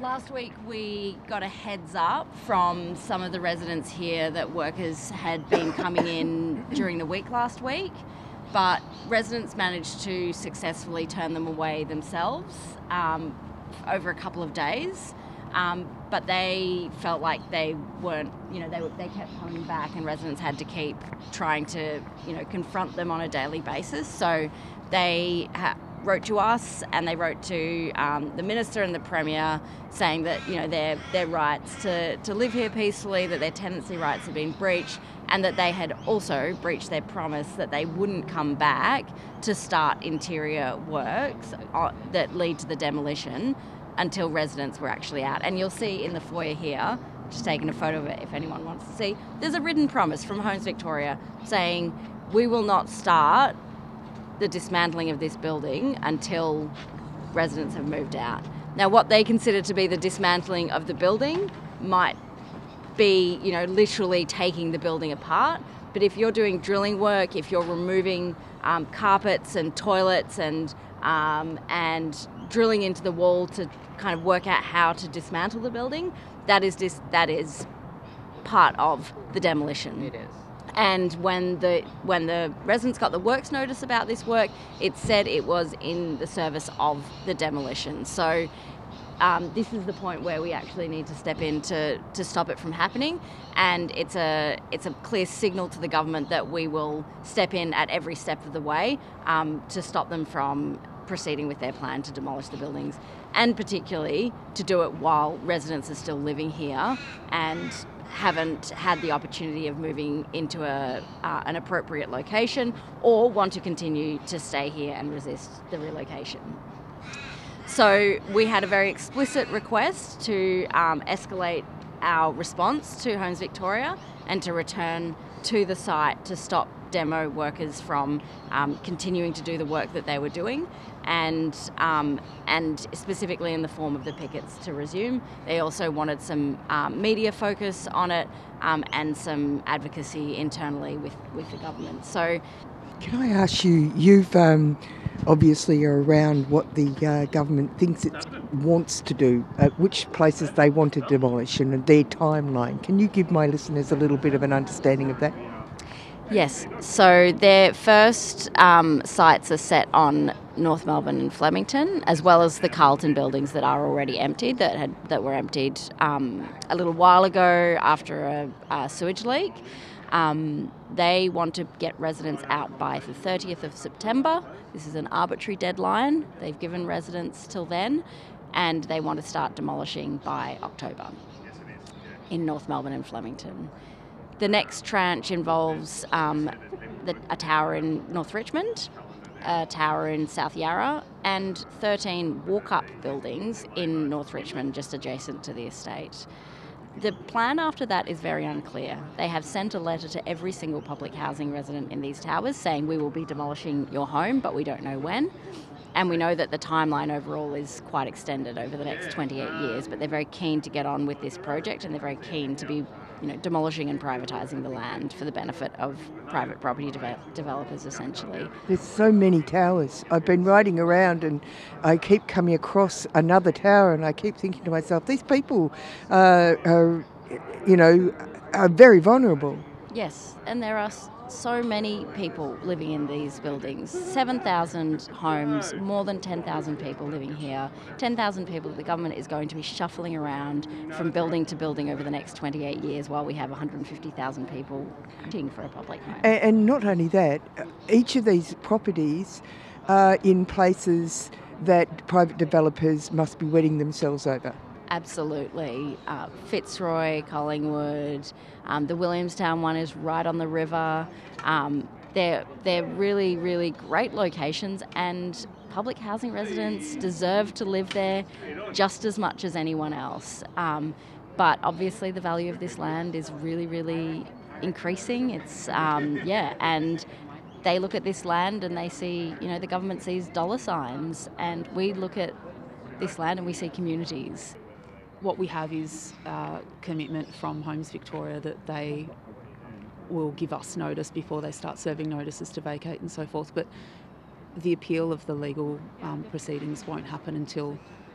Last week we got a heads up from some of the residents here that workers had been coming in during the week last week, but residents managed to successfully turn them away themselves over a couple of days. But they felt like they weren't, they kept coming back, and residents had to keep trying to, confront them on a daily basis. So they wrote to us, and they wrote to the Minister and the Premier saying that, their rights to live here peacefully, that their tenancy rights had been breached, and that they had also breached their promise that they wouldn't come back to start interior works that lead to the demolition until residents were actually out. And you'll see in the foyer here, just taking a photo of it if anyone wants to see, there's a written promise from Homes Victoria saying we will not start the dismantling of this building until residents have moved out. Now, what they consider to be the dismantling of the building might be, literally taking the building apart. But if you're doing drilling work, if you're removing carpets and toilets and drilling into the wall to kind of work out how to dismantle the building, that is part of the demolition. It is. And when the residents got the works notice about this work, it said it was in the service of the demolition. So this is the point where we actually need to step in to stop it from happening, and it's a clear signal to the government that we will step in at every step of the way to stop them from proceeding with their plan to demolish the buildings, and particularly to do it while residents are still living here and haven't had the opportunity of moving into an appropriate location, or want to continue to stay here and resist the relocation. So we had a very explicit request to escalate our response to Homes Victoria and to return to the site to stop demo workers from continuing to do the work that they were doing, and specifically in the form of the pickets to resume. They also wanted some media focus on it and some advocacy internally with the government. So, can I ask you, you've obviously are around what the government thinks it wants to do, which places they want to demolish and their timeline. Can you give my listeners a little bit of an understanding of that? Yes, so their first sites are set on North Melbourne and Flemington, as well as the Carlton buildings that are already emptied, that were emptied a little while ago after a sewage leak. They want to get residents out by the 30th of September. This is an arbitrary deadline. They've given residents till then, and they want to start demolishing by October in North Melbourne and Flemington. The next tranche involves a tower in North Richmond, a tower in South Yarra, and 13 walk-up buildings in North Richmond, just adjacent to the estate. The plan after that is very unclear. They have sent a letter to every single public housing resident in these towers saying we will be demolishing your home, but we don't know when. And we know that the timeline overall is quite extended over the next 28 years, but they're very keen to get on with this project, and they're very keen to be demolishing and privatising the land for the benefit of private property developers, essentially. There's so many towers. I've been riding around and I keep coming across another tower, and I keep thinking to myself, these people are very vulnerable. Yes, and there are so many people living in these buildings. 7,000 homes, more than 10,000 people living here. 10,000 people that the government is going to be shuffling around from building to building over the next 28 years while we have 150,000 people hunting for a public home. And not only that, each of these properties are in places that private developers must be wetting themselves over. Absolutely. Fitzroy, Collingwood, the Williamstown one is right on the river. They're really, really great locations, and public housing residents deserve to live there just as much as anyone else. But obviously the value of this land is really, really increasing. It's, and they look at this land and they see, the government sees dollar signs, and we look at this land and we see communities. What we have is a commitment from Homes Victoria that they will give us notice before they start serving notices to vacate and so forth, but the appeal of the legal proceedings won't happen until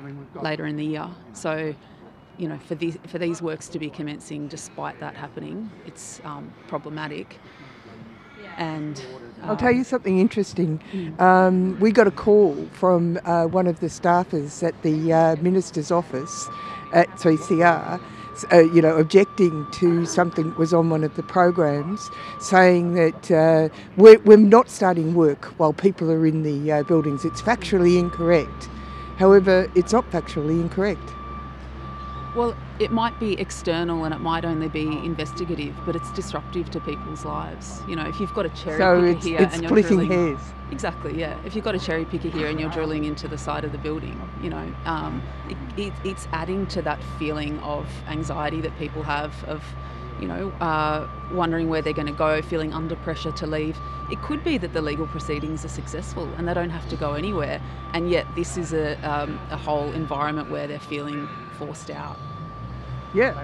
later in the year. So, you know, for these works to be commencing despite that happening, it's problematic. And I'll tell you something interesting. We got a call from one of the staffers at the Minister's office at 3CR, objecting to something that was on one of the programs, saying that we're not starting work while people are in the buildings. It's factually incorrect. However, it's not factually incorrect. Well, it might be external and it might only be investigative, but it's disruptive to people's lives. You know, if you've got a cherry picker here it's and you're splitting drilling, hairs. Exactly, yeah. If you've got a cherry picker here and you're drilling into the side of the building, you know, it's adding to that feeling of anxiety that people have of, you know, wondering where they're going to go, feeling under pressure to leave. It could be that the legal proceedings are successful and they don't have to go anywhere, and yet this is a whole environment where they're feeling forced out. Yeah.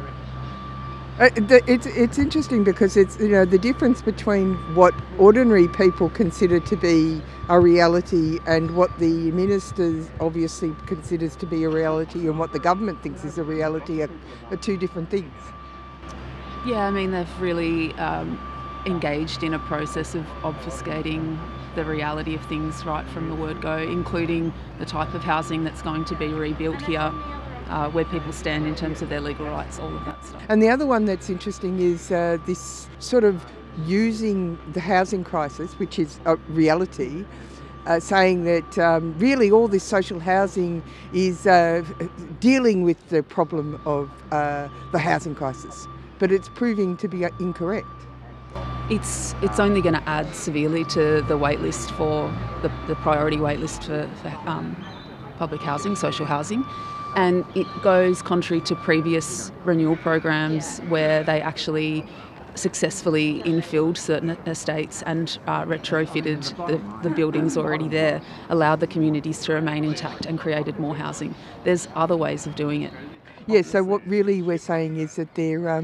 It's interesting because it's, you know, the difference between what ordinary people consider to be a reality and what the minister obviously considers to be a reality and what the government thinks is a reality are two different things. Yeah, I mean, they've really engaged in a process of obfuscating the reality of things right from the word go, including the type of housing that's going to be rebuilt here, where people stand in terms of their legal rights, all of that stuff. And the other one that's interesting is this sort of using the housing crisis, which is a reality, saying that really all this social housing is dealing with the problem of the housing crisis. But it's proving to be incorrect. It's only going to add severely to the wait list for the priority wait list for public housing, social housing. And it goes contrary to previous renewal programs where they actually successfully infilled certain estates and retrofitted the buildings already there, allowed the communities to remain intact and created more housing. There's other ways of doing it. Yeah, so what really we're saying is that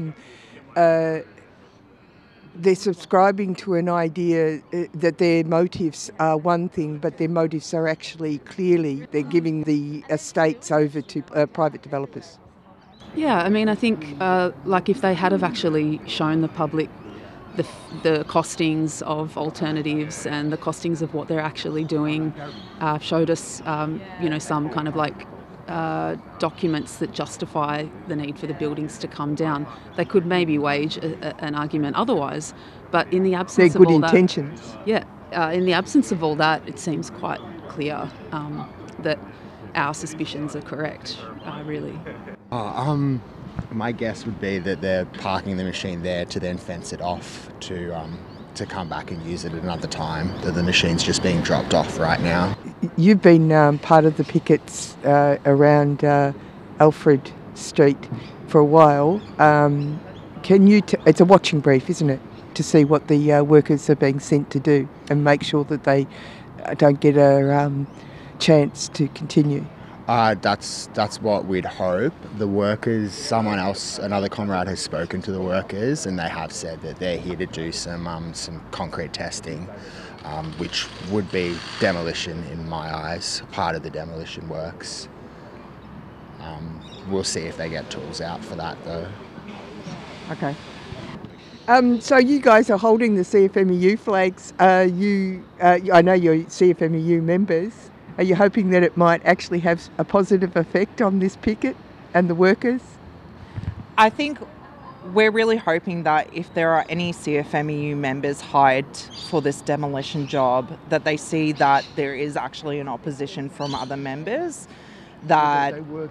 they're subscribing to an idea that their motives are one thing, but their motives are actually clearly they're giving the estates over to private developers. Yeah, I mean, I think like if they had have actually shown the public the costings of alternatives and the costings of what they're actually doing, showed us, some kind of like documents that justify the need for the buildings to come down, they could maybe wage an argument otherwise. But in the absence of all intentions. In the absence of all that, it seems quite clear that our suspicions are correct, really. My guess would be that they're parking the machine there to then fence it off to come back and use it at another time, that the machine's just being dropped off right now. You've been part of the pickets around Alfred Street for a while. It's a watching brief, isn't it, to see what the workers are being sent to do and make sure that they don't get a chance to continue? That's what we'd hope. The workers, another comrade has spoken to the workers, and they have said that they're here to do some concrete testing, which would be demolition in my eyes, part of the demolition works. We'll see if they get tools out for that though. Okay. So you guys are holding the CFMEU flags. I know you're CFMEU members. Are you hoping that it might actually have a positive effect on this picket and the workers? I think we're really hoping that if there are any CFMEU members hired for this demolition job, that they see that there is actually an opposition from other members, that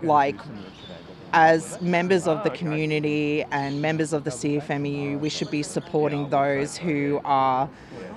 as members of the community and members of the CFMEU, we should be supporting those who are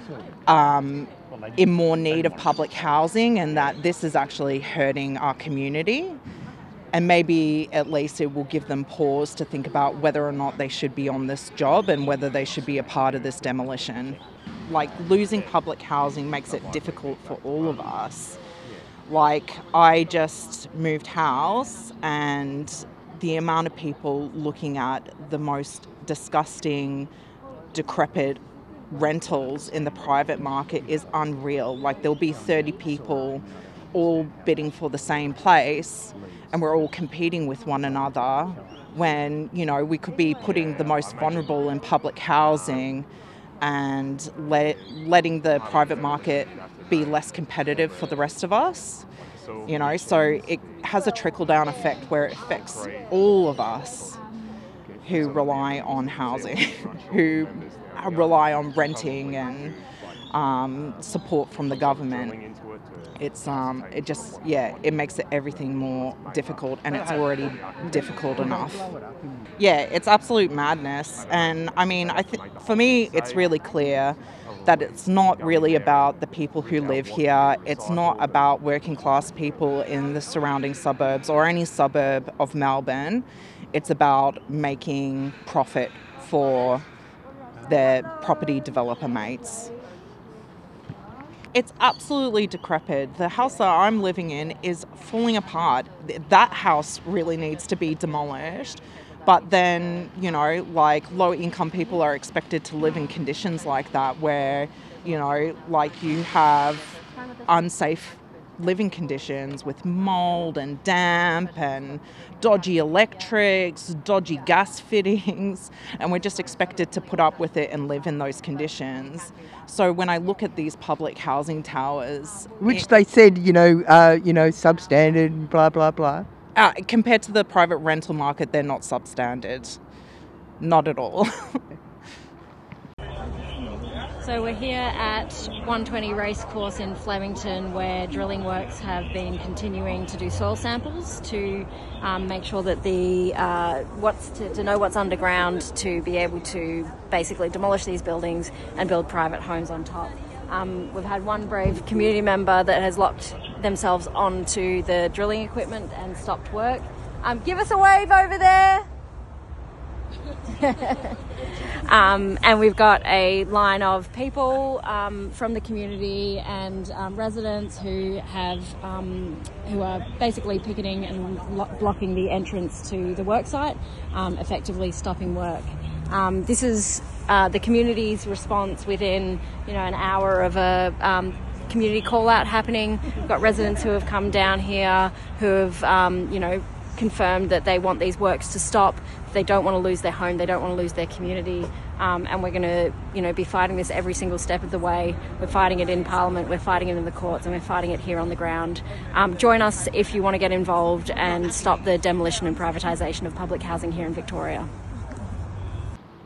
in more need of public housing, and that this is actually hurting our community. And maybe at least it will give them pause to think about whether or not they should be on this job and whether they should be a part of this demolition. Like, losing public housing makes it difficult for all of us. Like, I just moved house, and the amount of people looking at the most disgusting, decrepit rentals in the private market is unreal. Like, there'll be 30 people all bidding for the same place and we're all competing with one another when, you know, we could be putting the most vulnerable in public housing and letting the private market be less competitive for the rest of us. You know, so it has a trickle-down effect where it affects all of us who rely on housing, who rely on renting and support from the government. It makes everything more difficult, and it's already difficult enough. Yeah, it's absolute madness. And I mean, for me, it's really clear that it's not really about the people who live here. It's not about working class people in the surrounding suburbs or any suburb of Melbourne. It's about making profit for their property developer mates. It's absolutely decrepit. The house that I'm living in is falling apart. That house really needs to be demolished. But then, you know, like low-income people are expected to live in conditions like that where, you know, like you have unsafe living conditions with mold and damp and dodgy electrics, dodgy gas fittings, and we're just expected to put up with it and live in those conditions. So when I look at these public housing towers... Which they said, substandard, blah, blah, blah. Compared to the private rental market, they're not substandard. Not at all. So we're here at 120 Racecourse in Flemington, where drilling works have been continuing to do soil samples to make sure that to know what's underground, to be able to basically demolish these buildings and build private homes on top. We've had one brave community member that has locked themselves onto the drilling equipment and stopped work. Give us a wave over there. And we've got a line of people from the community and residents who are basically picketing and blocking the entrance to the worksite, effectively stopping work. This is the community's response within, an hour of a community call out happening. We've got residents who have come down here who have, confirmed that they want these works to stop. They don't want to lose their home. They don't want to lose their community. And we're going to, be fighting this every single step of the way. We're fighting it in Parliament. We're fighting it in the courts, and we're fighting it here on the ground. Join us if you want to get involved and stop the demolition and privatisation of public housing here in Victoria.